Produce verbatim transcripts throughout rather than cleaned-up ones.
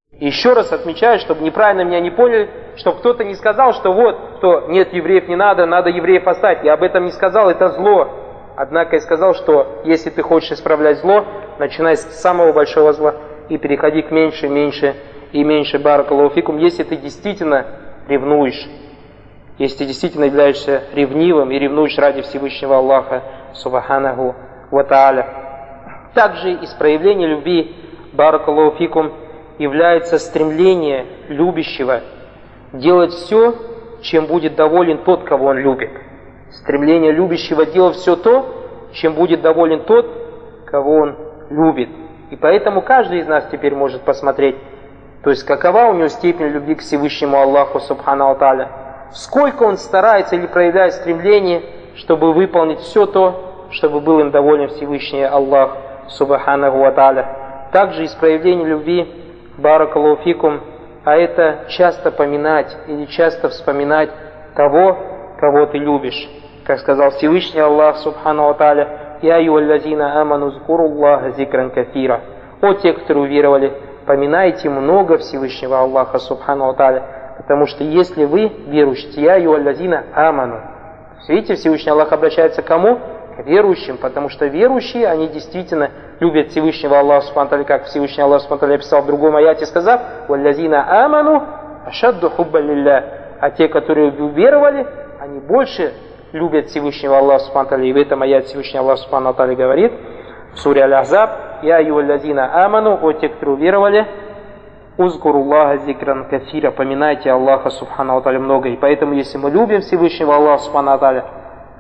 И еще раз отмечаю, чтобы неправильно меня не поняли, чтобы кто-то не сказал, что вот, что нет, евреев не надо, надо евреев оставить. Я об этом не сказал, это зло. Однако я сказал, что если ты хочешь исправлять зло, начинай с самого большого зла и переходи к меньше, меньше и меньше. Баракаллаху фикум. Если ты действительно ревнуешь, если ты действительно являешься ревнивым и ревнуешь ради Всевышнего Аллаха, субханаху ва тааля. Также из проявления любви, баракаллаху фикум, является стремление любящего делать все, чем будет доволен тот, кого он любит. Стремление любящего делать все то, чем будет доволен тот, кого он любит. И поэтому каждый из нас теперь может посмотреть, то есть какова у него степень любви к Всевышнему Аллаху субхану ва тааля, сколько он старается или проявляет стремление, чтобы выполнить все то, чтобы был им доволен Всевышний Аллах субхану ва тааля. Также из проявления любви, баракаллаху фикум, а это часто поминать или часто вспоминать того, кого ты любишь. Как сказал Всевышний Аллах субхану ва тааля: «Я айюаллазина аману зкуруллаха зикран кафира». О те, которые уверовали, поминайте много Всевышнего Аллаха субхану ва тааля, потому что если вы верующие, я айюаллазина аману. Видите, Всевышний Аллах обращается к кому? К верующим, потому что верующие, они действительно любят Всевышнего Аллаха субхану ва тааля, как Всевышний Аллах субхану ва тааля описал в другом аяте, сказав: «Валлазина аману ашадду хуббан лилля». А те, которые уверовали, они больше любят Всевышнего Аллаха субхану ва тааля. И в этом аяте Всевышний Аллах субхану ва тааля говорит в суре Аль-Ахзаб: «Я айюаллазина аману», о те, которые уверовали, «Узкуруллаха зикран кафира», поминайте Аллаха субхану ва тааля много. И поэтому, если мы любим Всевышнего Аллаха субхану ва тааля,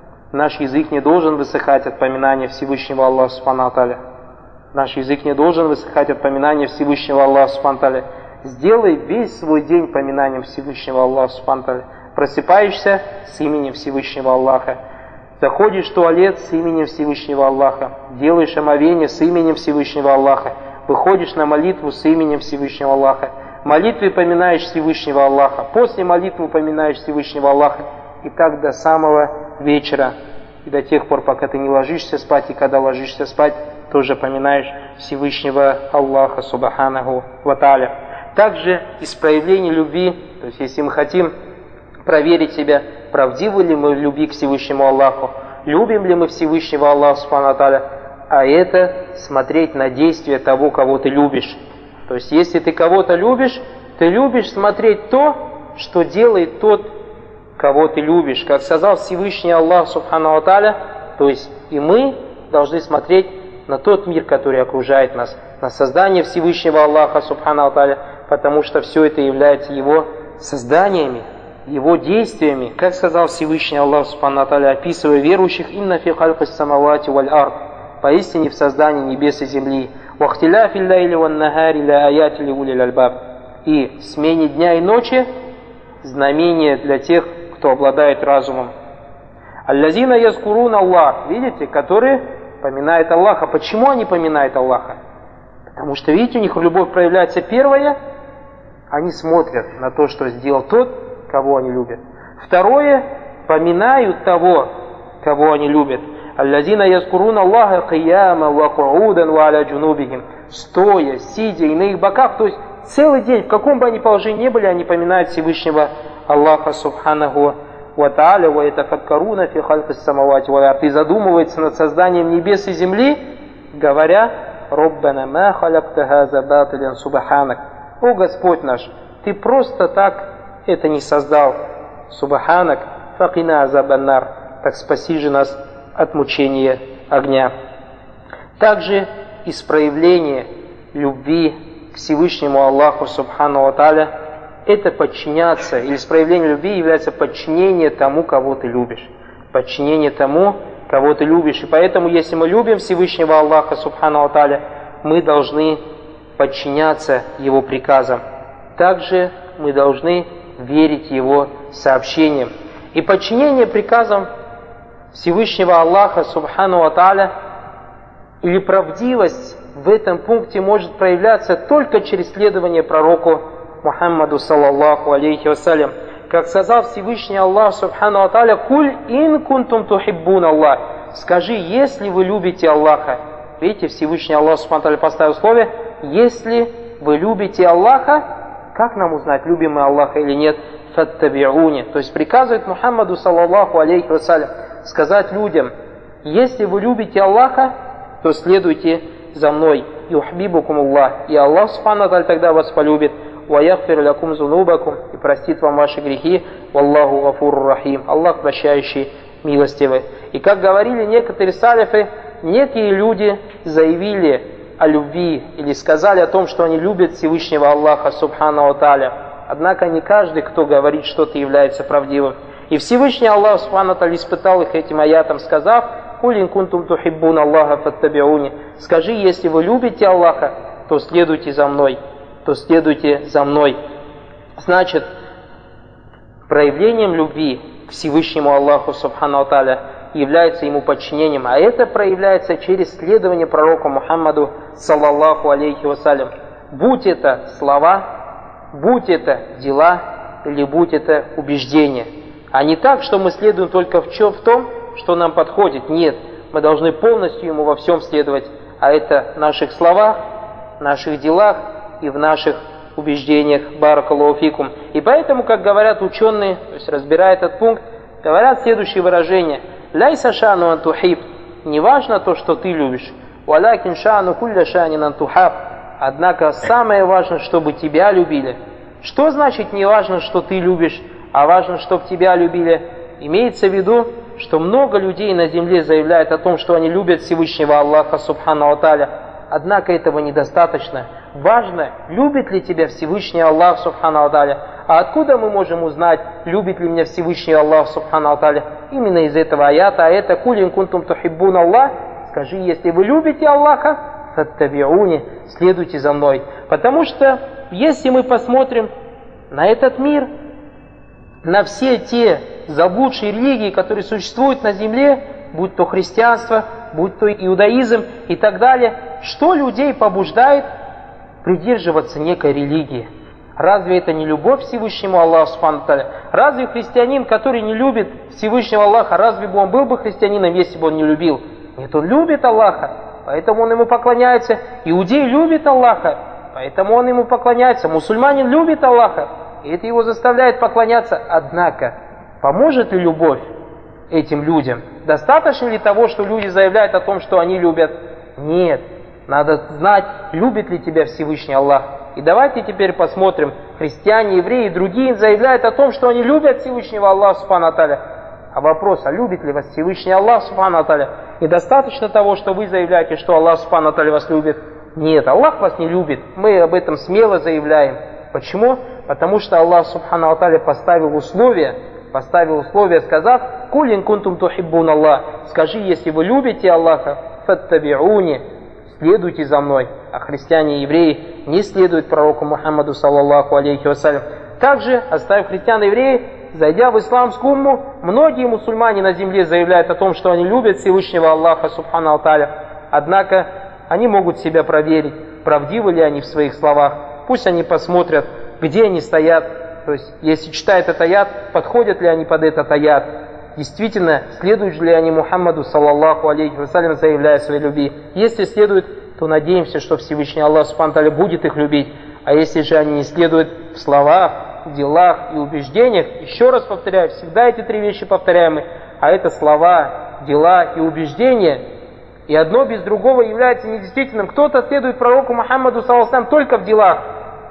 наш язык не должен высыхать от поминания Всевышнего Аллаха субхану ва тааля. Наш язык не должен высыхать от поминания Всевышнего Аллаха субхану ва тааля. Сделай весь свой день поминанием Всевышнего Аллаха субхану ва тааля. Просыпаешься с именем Всевышнего Аллаха. Заходишь в туалет с именем Всевышнего Аллаха. Делаешь омовение с именем Всевышнего Аллаха. Выходишь на молитву с именем Всевышнего Аллаха. Молитвы поминаешь Всевышнего Аллаха. После молитвы поминаешь Всевышнего Аллаха. И так до самого вечера. И до тех пор, пока ты не ложишься спать. И когда ложишься спать, тоже поминаешь Всевышнего Аллаха субханаху ва тааля. Также из проявления любви, то есть если мы хотим проверить себя, правдивы ли мы в любви к Всевышнему Аллаху, любим ли мы Всевышнего Аллаха субхану ва тааля, а это смотреть на действия того, кого ты любишь. То есть если ты кого-то любишь, ты любишь смотреть то, что делает тот, кого ты любишь. Как сказал Всевышний Аллах субхану ва тааля, то есть и мы должны смотреть на тот мир, который окружает нас, на создание Всевышнего Аллаха субхану ва тааля, потому что все это является Его созданиями, Его действиями. Как сказал Всевышний Аллах субхану ва тааля, описывая верующих: «Инна фи халкис самавати валь ард», поистине в создании небес и земли, «Вахтиляфи лайли ван нахари ля аяти ли улил альбаб», и смене дня и ночи знамение для тех, кто обладает разумом. «Аллазина язкурун Аллах», видите, которые поминают Аллаха. Почему они поминают Аллаха? Потому что, видите, у них любовь проявляется первое, они смотрят на то, что сделал тот, кого они любят. Второе, поминают того, кого они любят. «Аллазина язкурун Аллаха кияма ва куудан ва аля джунубихим», стоя, сидя и на их боках, то есть целый день, в каком бы они положении ни были, они поминают Всевышнего Аллаха субханаху ва тааля, ва ятафаккаруна фи халкис самавати валь ард, и задумывается над созданием небес и земли, говоря: «Роббана ма халакта хаза батилян субханак». О Господь наш, Ты просто так это не создал. Субханак, факина азабаннар, так спаси же нас от мучения огня. Также из проявления любви к Всевышнему Аллаху субхану ва тааля это подчиняться, или из проявления любви является подчинение тому, кого ты любишь. Подчинение тому, кого ты любишь. И поэтому, если мы любим Всевышнего Аллаха субхану ва тааля, мы должны подчиняться Его приказам. Также мы должны верить Его сообщениям. И подчинение приказам Всевышнего Аллаха субхану ва тааля, или правдивость в этом пункте может проявляться только через следование пророку Мухаммаду саллаллаху алейхи вассалям. Как сказал Всевышний Аллах субхану ва тааля: «Куль ин кунтум тухиббун Аллах». Скажи, если вы любите Аллаха. Видите, Всевышний Аллах субхану ва тааля поставил условие: если вы любите Аллаха, как нам узнать, любим мы Аллаха или нет? Фаттабиуни. То есть приказывает Мухаммаду саллаллаху алейхи вассалям сказать людям: если вы любите Аллаха, то следуйте за мной. Юхбибукум Аллах. И Аллах субхану ва тааля тогда вас полюбит. Ва яхфир лякум зунубакум. И простит вам ваши грехи. Валлаху гафур рахим. Аллах прощающий, милостивый. И как говорили некоторые салифы, некие люди заявили о любви или сказали о том, что они любят Всевышнего Аллаха субхану ва тааля. Однако не каждый, кто говорит что-то, является правдивым. И Всевышний Аллах субхану ва тааля испытал их этим аятом, сказав: «Куль ин кунтум тухиббуна Аллаха фаттабиуни». Скажи, если вы любите Аллаха, то следуйте за мной, то следуйте за мной. Значит, проявлением любви к Всевышнему Аллаху субхану ва тааля является ему подчинением, а это проявляется через следование пророку Мухаммаду саллаллаху алейхи вассалям. Будь это слова, будь это дела, или будь это убеждение. А не так, что мы следуем только в, чем, в том, что нам подходит. Нет, мы должны полностью ему во всем следовать. А это в наших словах, в наших делах и в наших убеждениях. Баракаллаху фикум. И поэтому, как говорят ученые, то есть разбирая этот пункт, говорят следующее выражение: «Ляйса шану антухиб». Не важно то, что ты любишь. «Валякин шану кулля шанин антухаб». Однако самое важное, чтобы тебя любили. Что значит не важно, что ты любишь, а важно, чтобы тебя любили? Имеется в виду, что много людей на земле заявляют о том, что они любят Всевышнего Аллаха субхану ва тааля. Однако этого недостаточно. Важно, любит ли тебя Всевышний Аллах субхану ва тааля. А откуда мы можем узнать, любит ли меня Всевышний Аллах субхану ва тааля? Именно из этого аята. А это «Куль ин кунтум тухиббун Аллах». Скажи, если вы любите Аллаха, фаттабиуни, следуйте за мной. Потому что, если мы посмотрим на этот мир, на все те заблудшие религии, которые существуют на земле, будь то христианство, будь то иудаизм и так далее, что людей побуждает придерживаться некой религии? Разве это не любовь к Всевышнему Аллаху субхану ва тааля? Разве христианин, который не любит Всевышнего Аллаха, разве бы он был бы христианином, если бы он не любил? Нет, он любит Аллаха, поэтому он ему поклоняется. Иудей любит Аллаха, поэтому он ему поклоняется. Мусульманин любит Аллаха, и это его заставляет поклоняться. Однако, поможет ли любовь этим людям? Достаточно ли того, что люди заявляют о том, что они любят? Нет. Надо знать, любит ли тебя Всевышний Аллах. И давайте теперь посмотрим. Христиане, евреи и другие заявляют о том, что они любят Всевышнего Аллаха субхану ва тааля. А вопрос, а любит ли вас Всевышний Аллах субхану ва тааля? Недостаточно того, что вы заявляете, что Аллах субхану ва тааля вас любит. Нет, Аллах вас не любит. Мы об этом смело заявляем. Почему? Потому что Аллах субхану ва тааля поставил условия, поставил условия, сказав: «Куль ин кунтум тухиббун Аллах». Скажи, если вы любите Аллаха, фаттабиуни, следуйте за мной. А христиане и евреи не следуют пророку Мухаммаду саллаллаху алейхи вассалям. Также, оставив христиан и евреев, зайдя в исламскую умму, многие мусульмане на земле заявляют о том, что они любят Всевышнего Аллаха субхану ва тааля. Однако они могут себя проверить, правдивы ли они в своих словах. Пусть они посмотрят, где они стоят. То есть, если читают этот аят, подходят ли они под этот аят. Действительно, следуют ли они Мухаммаду саллаллаху алейхи вассалям, заявляя своей любви. Если следуют, то надеемся, что Всевышний Аллах субхану ва тааля будет их любить. А если же они не следуют в словах, в делах и убеждениях, еще раз повторяю, всегда эти три вещи повторяемы, а это слова, дела и убеждения, и одно без другого является недействительным. Кто-то следует пророку Мухаммаду саллаллаху алейхи вассалям только в делах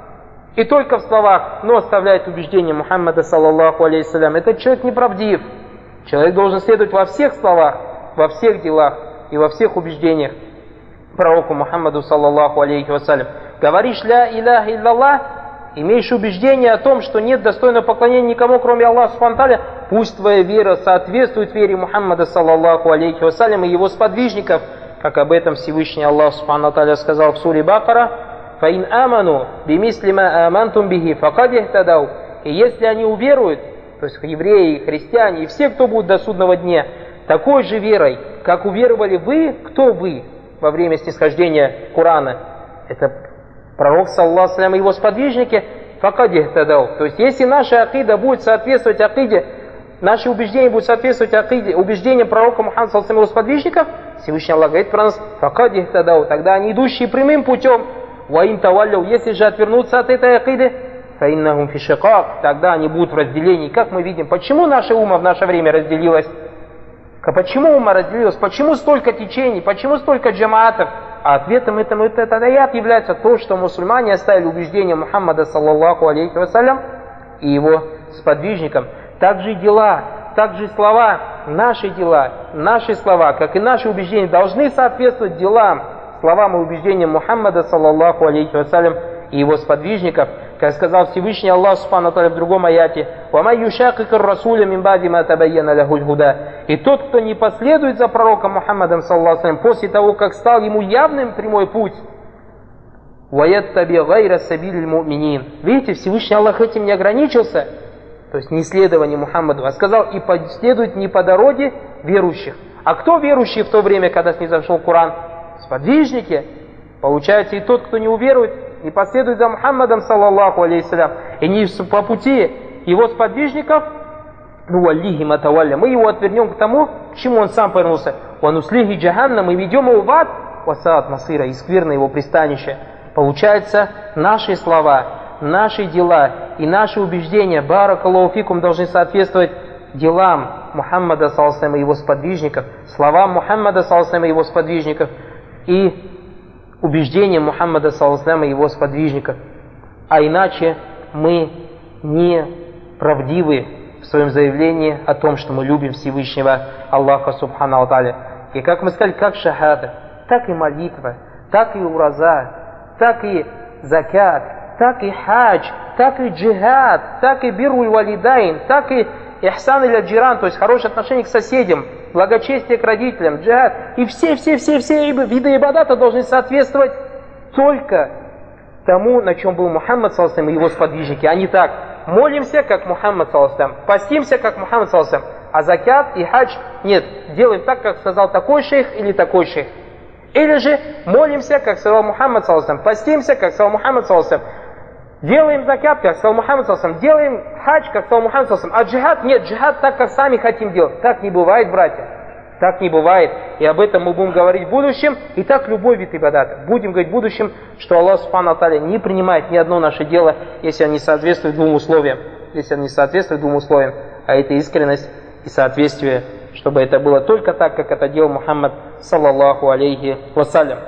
и только в словах, но оставляет убеждение Мухаммада саллаллаху алейхи вассалям. Этот человек неправдив. Человек должен следовать во всех словах, во всех делах и во всех убеждениях пророку Мухаммаду саллаллаху алейхи вассалям. Говоришь ля иляха илляллах, имеешь убеждение о том, что нет достойного поклонения никому, кроме Аллаха субхану ва тааля, пусть твоя вера соответствует вере Мухаммада саллаллаху алейхи вассалям и его сподвижников, как об этом Всевышний Аллах субхану ва тааля сказал в суре Бакара: «Фаин аману бимисли ма амантум бихи факад ихтадау». И если они уверуют, то есть евреи, христиане и все, кто будут до судного дня, такой же верой, как уверовали вы, кто вы во время снисхождения Корана? Это пророк саллаллаху алейхи ва саллям и его сподвижники, факад ихтадау. То есть если наша акида будет соответствовать акиде, наши убеждения будут соответствовать акиде, убеждениям пророка Мухаммада саллаллаху алейхи ва саллям и его сподвижников, Всевышний Аллах говорит про нас: факад ихтадау. Тогда они, идущие прямым путем, وَإِن тавалляу, если же отвернуться от этой акиды, فَإِنَّهُمْ فِي شِقَاقٍ, тогда они будут в разделении. Как мы видим, почему наша умма в наше время разделилась? Почему умма разделилась? Почему столько течений? Почему столько джамаатов? А ответом этому этот аят является то, что мусульмане оставили убеждение Мухаммада саллаллаху алейхи вассалям и его сподвижникам. Также и дела, также и слова, наши дела, наши слова, как и наши убеждения, должны соответствовать делам, словам и убеждениям Мухаммада саллаллаху алейхи вассалям и его сподвижников. Как сказал Всевышний Аллах субхану ва тааля в другом аяте: «Вамай юшакикар расуля мин ба'ди ма табайяна лахуль худа». И тот, кто не последует за пророком Мухаммадом саллаллаху алейхи ва саллям после того, как стал ему явным прямой путь, «Ваяттаби гайра сабиль му'минин». Видите, Всевышний Аллах этим не ограничился, то есть не следование Мухаммаду, а сказал: и последует не по дороге верующих. А кто верующие в то время, когда снизошел Коран? Сподвижники. Получается, и тот, кто не уверует, не последует за Мухаммадом саллаллаху алейхи салям, и не по пути его сподвижников, ну валлихи матавалля, мы его отвернем к тому, к чему он сам повернулся. Вануслихи джаханна, мы ведем его в ад, васаат масира, и скверно его пристанище. Получается, наши слова, наши дела и наши убеждения, баракаллаху фикум, должны соответствовать делам Мухаммада саллаллаху алейхи ва саллям и его сподвижников, словам Мухаммада саллаллаху алейхи ва саллям и его сподвижников, и убеждением Мухаммада саллаллаху алейхи ва саллям и его сподвижников. А иначе мы не правдивы в своем заявлении о том, что мы любим Всевышнего Аллаха субхану ва тааля. И как мы сказали, как шахада, так и молитва, так и ураза, так и закат, так и хадж, так и джихад, так и бирруль валидайн, так и ихсан иля джиран, то есть хорошее отношение к соседям, благочестие к родителям, джихад. И все-все-все-все виды ибадата должны соответствовать только тому, на чем был Мухаммад саллаллаху алейхи ва саллям и его сподвижники. А не так: молимся, как Мухаммад саллаллаху алейхи ва саллям, постимся, как Мухаммад саллаллаху алейхи ва саллям, а закят и хадж нет, делаем так, как сказал такой шейх или такой шейх. Или же молимся, как сказал Мухаммад саллаллаху алейхи ва саллям, постимся, как сказал Мухаммад саллаллаху алейхи ва саллям, делаем закят, как сказал Мухаммад саллаллаху алейхи ва саллям, делаем хадж, как сказал Мухаммад саллаллаху алейхи ва саллям, а джихад нет, джихад так, как сами хотим делать. Так не бывает, братья. Так не бывает. И об этом мы будем говорить в будущем. И так любой вид ибадата. Будем говорить в будущем, что Аллах субхану ва тааля не принимает ни одно наше дело, если оно не соответствует двум условиям. Если оно не соответствует двум условиям. А это искренность и соответствие, чтобы это было только так, как это делал Мухаммад саллаллаху алейхи вассалям.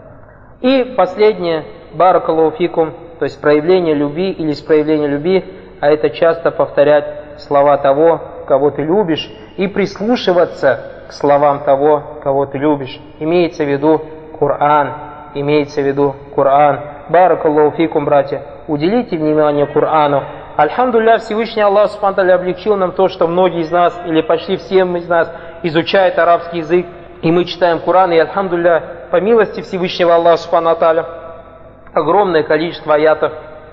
И последнее, баракаллаху фикум, то есть проявление любви или проявление любви, а это часто повторять слова того, кого ты любишь, и прислушиваться к словам того, кого ты любишь. Имеется в виду Коран, имеется в виду Коран. Баракаллаху фикум, братья, уделите внимание Корану. Альхамдулилля, Всевышний Аллах субхану ва тааля облегчил нам то, что многие из нас, или почти все из нас, изучают арабский язык, и мы читаем Коран, и альхамдулилля, по милости Всевышнего Аллаха субхану ва тааля, огромное количество аятов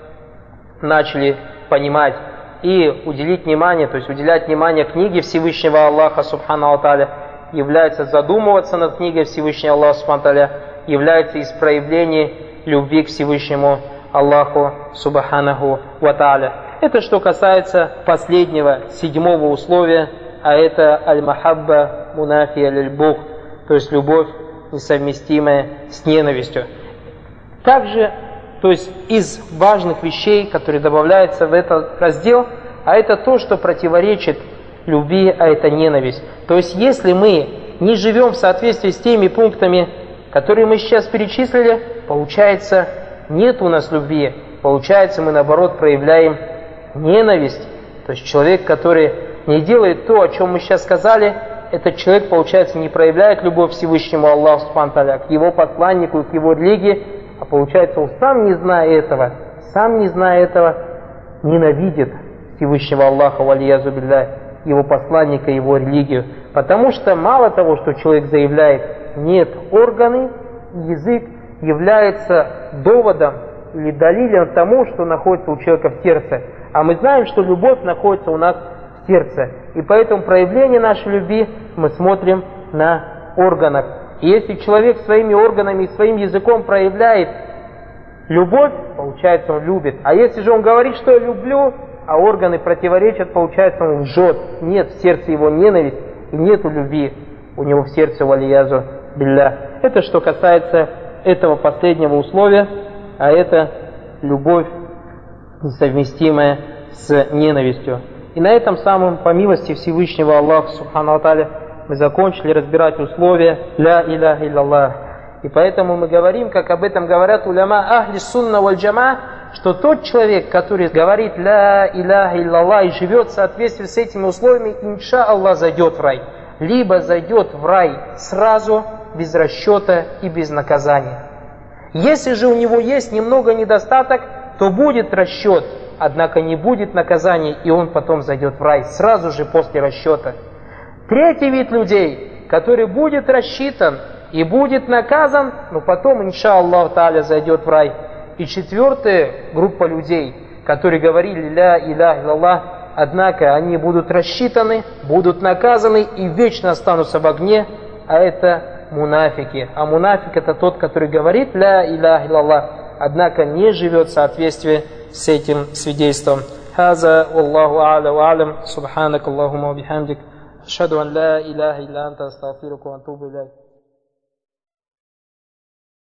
начали понимать и уделить внимание, то есть уделять внимание книге Всевышнего Аллаха субхану ва тааля, является задумываться над книгой Всевышнего Аллаха субхану ва тааля, является из проявлений любви к Всевышнему Аллаху субханаху ва тааля. Это что касается последнего, седьмого условия, а это аль-махабба мунафия лиль-бугд, то есть любовь, несовместимая с ненавистью. Также, то есть из важных вещей, которые добавляются в этот раздел, а это то, что противоречит любви, а это ненависть. То есть если мы не живем в соответствии с теми пунктами, которые мы сейчас перечислили, получается, нет у нас любви, получается, мы наоборот проявляем ненависть. То есть человек, который не делает то, о чем мы сейчас сказали, этот человек, получается, не проявляет любовь Всевышнему Аллаху субхану ва тааля, к его посланнику и к его религии, а получается, он сам не зная этого, сам не зная этого, ненавидит Всевышнего Аллаха, валиязу билля, его посланника, его религию. Потому что мало того, что человек заявляет, нет, органы, язык является доводом или далилем тому, что находится у человека в сердце. А мы знаем, что любовь находится у нас в сердце. И поэтому проявление нашей любви мы смотрим на органах. И если человек своими органами и своим языком проявляет любовь, получается, он любит. А если же он говорит, что я люблю, а органы противоречат, получается, он лжет. Нет в сердце его ненависть и нету любви у него в сердце, валиязу билля. Это что касается этого последнего условия. а это любовь, несовместимая с ненавистью. И на этом самом, по милости Всевышнего Аллаха Субхану ва Тааля, мы закончили разбирать условия «Ля иляха илляллах». И поэтому мы говорим, как об этом говорят уляма ахли сунна валь джама, что тот человек, который говорит «Ля иляха илляллах» и живет в соответствии с этими условиями, инша Аллах, зайдет в рай. Либо зайдет в рай сразу, без расчета и без наказания. Если же у него есть немного недостаток, то будет расчет, однако не будет наказания, и он потом зайдет в рай, сразу же после расчета. Третий вид людей, который будет рассчитан и будет наказан, но потом, инша Аллах Тааля, зайдет в рай. И четвертая группа людей, которые говорили «Ля иляха илляллах», однако они будут рассчитаны, будут наказаны и вечно останутся в огне, а это мунафики. А мунафик — это тот, который говорит «Ля иляха илляллах», однако не живет в соответствии с этим свидетельством. Хаза Аллаху а'ля ва а'лам. Субханак Аллахумма ва бихамдик. Ашхаду ан ла иляха илля анта астагфирука ва атубу иляйк.